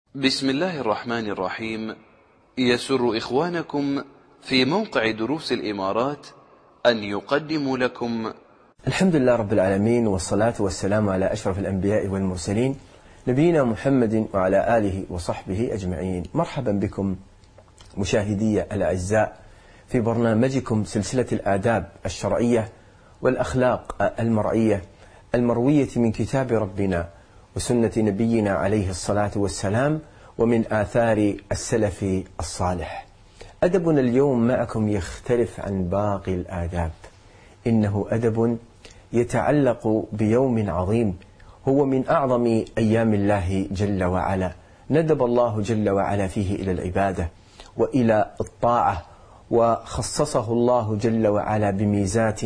بسم الله الرحمن الرحيم. يسر إخوانكم في موقع دروس الإمارات أن يقدموا لكم الحمد لله رب العالمين، والصلاة والسلام على أشرف الأنبياء والمرسلين نبينا محمد وعلى آله وصحبه أجمعين. مرحبا بكم مشاهدي الأعزاء في برنامجكم سلسلة الآداب الشرعية والأخلاق المرعية المروية من كتاب ربنا وسنة نبينا عليه الصلاة والسلام ومن آثار السلف الصالح. أدبنا اليوم معكم يختلف عن باقي الآداب، إنه أدب يتعلق بيوم عظيم هو من أعظم أيام الله جل وعلا. ندب الله جل وعلا فيه إلى العبادة وإلى الطاعة، وخصصه الله جل وعلا بميزات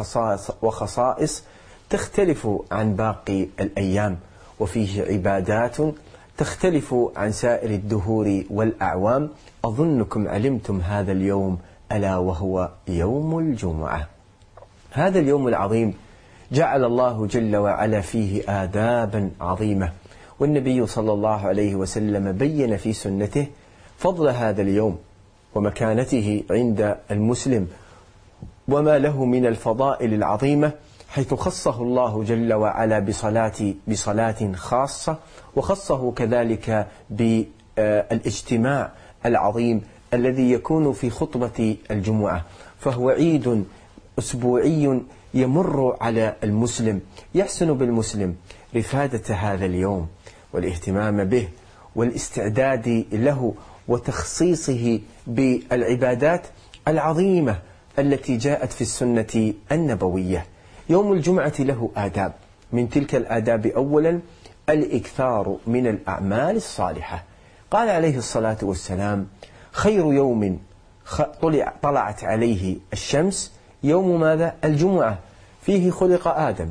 وخصائص تختلف عن باقي الأيام، وفيه عبادات تختلف عن سائر الدهور والأعوام. أظنكم علمتم هذا اليوم، ألا وهو يوم الجمعة. هذا اليوم العظيم جعل الله جل وعلا فيه آدابا عظيمة، والنبي صلى الله عليه وسلم بين في سنته فضل هذا اليوم ومكانته عند المسلم وما له من الفضائل العظيمة، حيث خصه الله جل وعلا بصلاة خاصة، وخصه كذلك بالاجتماع العظيم الذي يكون في خطبة الجمعة. فهو عيد أسبوعي يمر على المسلم، يحسن بالمسلم رفادة هذا اليوم والاهتمام به والاستعداد له وتخصيصه بالعبادات العظيمة التي جاءت في السنة النبوية. يوم الجمعة له آداب، من تلك الآداب أولا الإكثار من الأعمال الصالحة. قال عليه الصلاة والسلام: خير يوم طلعت عليه الشمس يوم ماذا؟ الجمعة، فيه خلق آدم،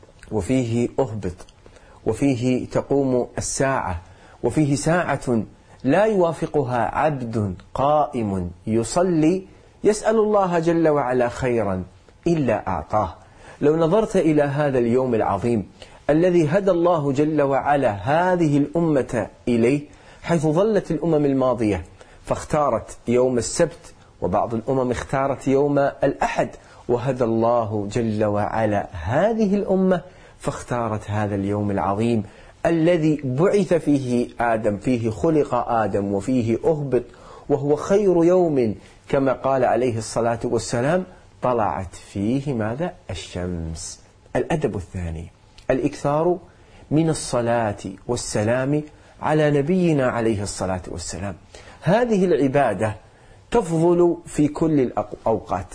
وفيه أهبط، وفيه تقوم الساعة، وفيه ساعة لا يوافقها عبد قائم يصلي يسأل الله جل وعلا خيرا إلا أعطاه. لو نظرت إلى هذا اليوم العظيم الذي هدى الله جل وعلا هذه الأمة إليه، حيث ظلت الأمم الماضية فاختارت يوم السبت، وبعض الأمم اختارت يوم الأحد، وهدى الله جل وعلا هذه الأمة فاختارت هذا اليوم العظيم الذي بعث فيه آدم، فيه خلق آدم وفيه أهبط، وهو خير يوم كما قال عليه الصلاة والسلام طلعت فيه ماذا؟ الشمس. الأدب الثاني الإكثار من الصلاة والسلام على نبينا عليه الصلاة والسلام. هذه العبادة تفضل في كل الأوقات،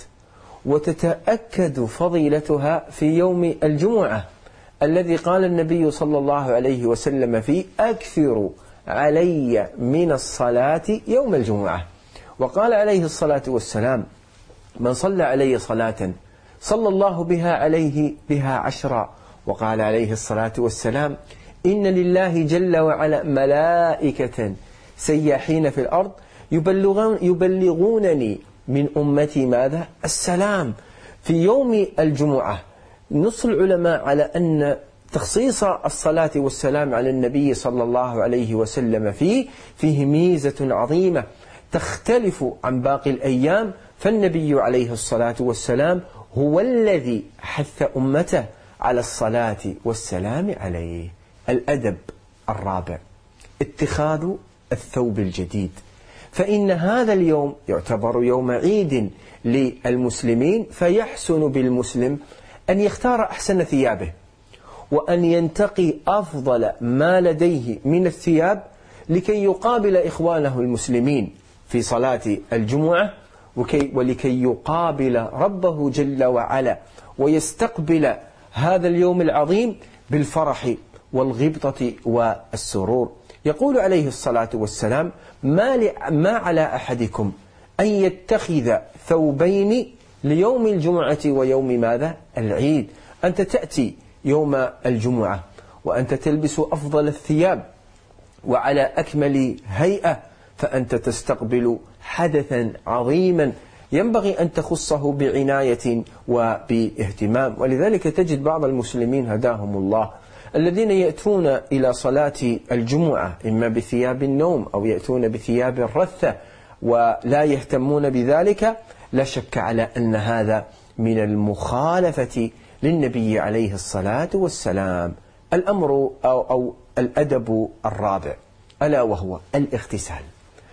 وتتأكد فضيلتها في يوم الجمعة الذي قال النبي صلى الله عليه وسلم فيه: أكثر علي من الصلاة يوم الجمعة. وقال عليه الصلاة والسلام: من صلى علي صلاة صلى الله بها عليه بها 10. وقال عليه الصلاة والسلام: إن لله جل وعلا ملائكة سياحين في الأرض يبلغونني من أمتي ماذا؟ السلام. في يوم الجمعة نص العلماء على أن تخصيص الصلاة والسلام على النبي صلى الله عليه وسلم فيه ميزة عظيمة تختلف عن باقي الأيام، فالنبي عليه الصلاة والسلام هو الذي حث أمته على الصلاة والسلام عليه. الأدب الرابع اتخاذ الثوب الجديد، فإن هذا اليوم يعتبر يوم عيد للمسلمين، فيحسن بالمسلم أن يختار أحسن ثيابه، وأن ينتقي أفضل ما لديه من الثياب لكي يقابل إخوانه المسلمين في صلاة الجمعة، ولكي يقابل ربه جل وعلا ويستقبل هذا اليوم العظيم بالفرح والغبطة والسرور. يقول عليه الصلاة والسلام: ما على أحدكم أن يتخذ ثوبين ليوم الجمعة ويوم ماذا؟ العيد. أنت تأتي يوم الجمعة وأنت تلبس أفضل الثياب وعلى أكمل هيئة، فأنت تستقبل حدثا عظيما ينبغي أن تخصه بعناية وباهتمام. ولذلك تجد بعض المسلمين هداهم الله الذين يأتون إلى صلاة الجمعة إما بثياب النوم أو يأتون بثياب الرثة ولا يهتمون بذلك، لا شك على أن هذا من المخالفة للنبي عليه الصلاة والسلام. الأمر أو الأدب الرابع ألا وهو الاغتسال.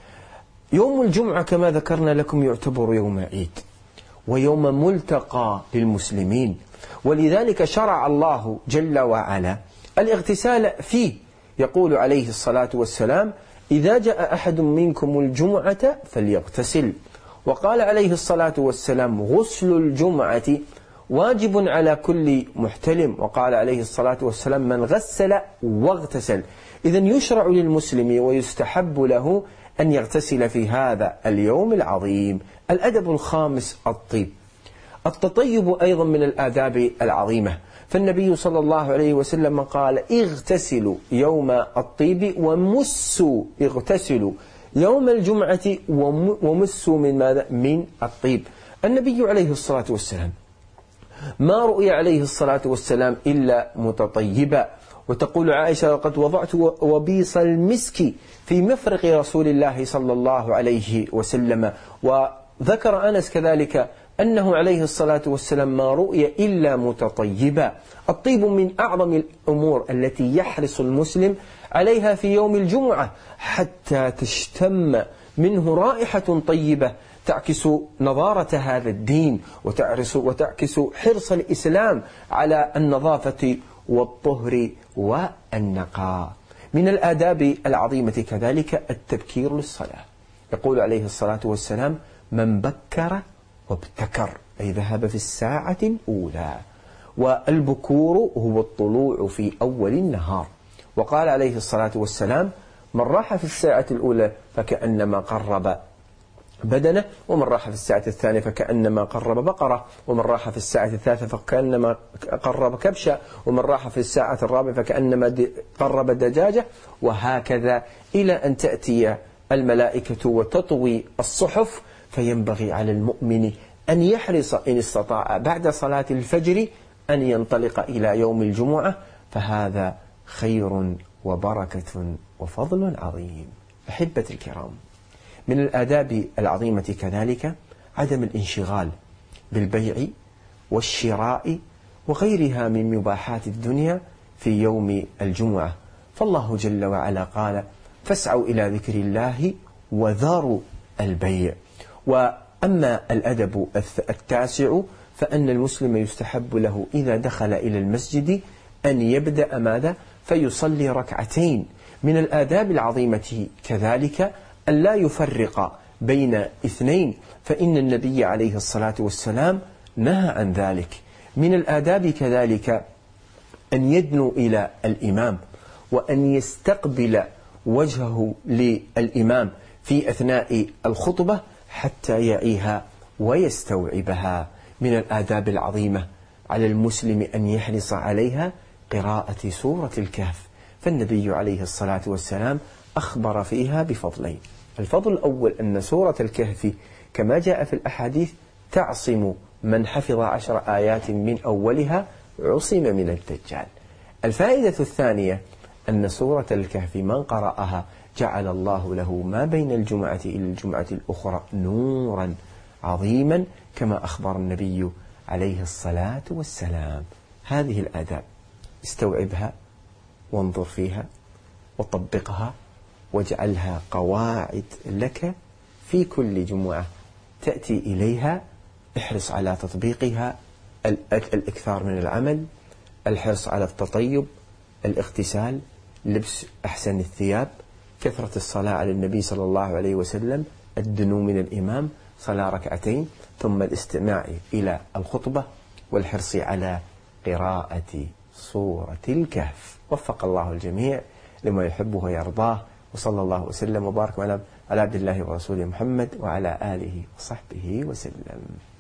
يوم الجمعة كما ذكرنا لكم يعتبر يوم عيد ويوم ملتقى للمسلمين، ولذلك شرع الله جل وعلا الاغتسال فيه. يقول عليه الصلاة والسلام: إذا جاء أحد منكم الجمعة فليغتسل. وقال عليه الصلاة والسلام: غسل الجمعة واجب على كل محتلم. وقال عليه الصلاة والسلام: من غسل واغتسل. إذن يشرع للمسلم ويستحب له أن يغتسل في هذا اليوم العظيم. الأدب الخامس الطيب. التطيب أيضا من الآداب العظيمة، فالنبي صلى الله عليه وسلم قال: اغتسلوا يوم الطيب ومسوا، اغتسلوا يوم الجمعة ومسوا من ماذا؟ من الطيب. النبي عليه الصلاة والسلام ما رؤي عليه الصلاة والسلام إلا متطيبا. وتقول عائشة: وقد وضعت وبيص المسك في مفرق رسول الله صلى الله عليه وسلم. وذكر أنس كذلك أنه عليه الصلاة والسلام ما رؤي إلا متطيبا. الطيب من أعظم الأمور التي يحرص المسلم عليها في يوم الجمعة حتى تشتم منه رائحة طيبة تعكس نظارة هذا الدين وتعكس حرص الإسلام على النظافة والطهر والنقاء. من الآداب العظيمة كذلك التبكير للصلاة. يقول عليه الصلاة والسلام: من بكر وابتكر، أي ذهب في الساعة الأولى. والبكور هو الطلوع في أول النهار. وقال عليه الصلاة والسلام: من راح في الساعة الأولى فكأنما قرب بدنه، ومن راح في الساعة الثانية فكأنما قرب بقرة، ومن راح في الساعة الثالثة فكأنما قرب كبشة، ومن راح في الساعة الرابعة فكأنما قرب دجاجة، وهكذا إلى أن تأتي الملائكة وتطوي الصحف. فينبغي على المؤمن أن يحرص إن استطاع بعد صلاة الفجر أن ينطلق إلى يوم الجمعة، فهذا خير وبركة وفضل عظيم. أحبتي الكرام، من الآداب العظيمة كذلك عدم الانشغال بالبيع والشراء وغيرها من مباحات الدنيا في يوم الجمعة. فالله جل وعلا قال: فاسعوا إلى ذكر الله وذروا البيع. وأما الأدب التاسع فأن المسلم يستحب له إذا دخل إلى المسجد أن يبدأ ماذا؟ فيصلي ركعتين. من الآداب العظيمة كذلك أن لا يفرق بين اثنين، فإن النبي عليه الصلاة والسلام نهى عن ذلك. من الآداب كذلك أن يدنو إلى الإمام وأن يستقبل وجهه للإمام في أثناء الخطبة حتى يعيها ويستوعبها. من الآداب العظيمة على المسلم أن يحرص عليها قراءة سورة الكهف، فالنبي عليه الصلاة والسلام أخبر فيها بفضلين. الفضل الأول أن سورة الكهف كما جاء في الأحاديث تعصم من حفظ 10 آيات من أولها عصم من الدجال. الفائدة الثانية أن سورة الكهف من قرأها جعل الله له ما بين الجمعة إلى الجمعة الأخرى نورا عظيما كما أخبر النبي عليه الصلاة والسلام. هذه الآداب استوعبها وانظر فيها وطبقها واجعلها قواعد لك في كل جمعة تأتي إليها. احرص على تطبيقها، الإكثار من العمل، الحرص على التطيب، الاغتسال، لبس أحسن الثياب، كثرة الصلاة على النبي صلى الله عليه وسلم، الدنو من الإمام، صلاة ركعتين، ثم الاستماع إلى الخطبة والحرص على قراءة سورة الكهف. وفق الله الجميع لما يحبه ويرضاه، وصلى الله وسلم وبارك على عبد الله ورسوله محمد وعلى آله وصحبه وسلم.